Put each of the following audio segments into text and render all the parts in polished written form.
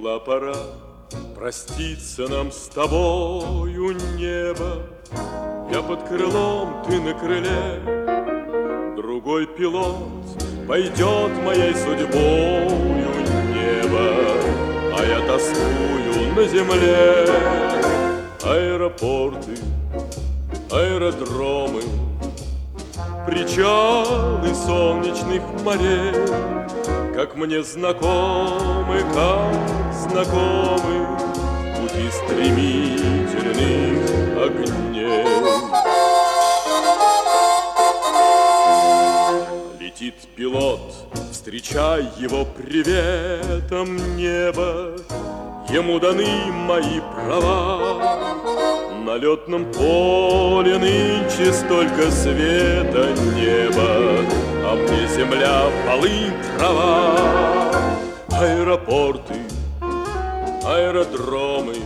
Пришла пора проститься нам с тобою, небо. Я под крылом, ты на крыле. Другой пилот пойдет моей судьбою, небо, а я тоскую на земле. Аэропорты, аэродромы, причалы солнечных морей, как мне знакомы, пути стремительных огней. Летит пилот, встречай его приветом, небо, ему даны мои права. На летном поле нынче столько света, неба, а мне земля, полынь, трава. Аэропорты, аэродромы,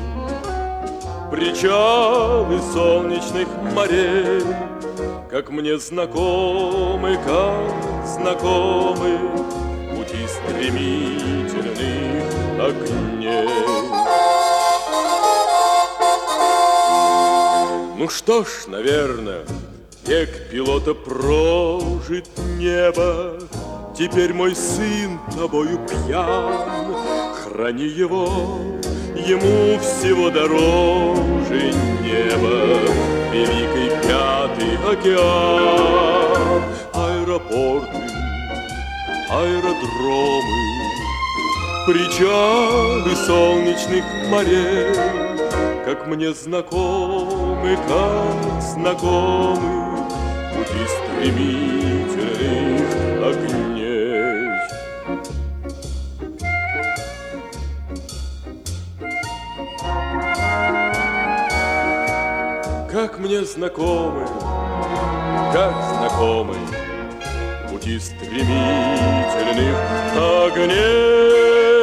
причалы солнечных морей, как мне знакомы, пути стремительных огней. Ну что ж, наверное, век пилота прожит, небо. Теперь мой сын тобою пьян. Храни его, ему всего дороже небо, великий пятый океан. Аэропорты, аэродромы, причалы солнечных морей, как мне знакомы, пути стремительных огней. Как мне знакомы, пути стремительных огней.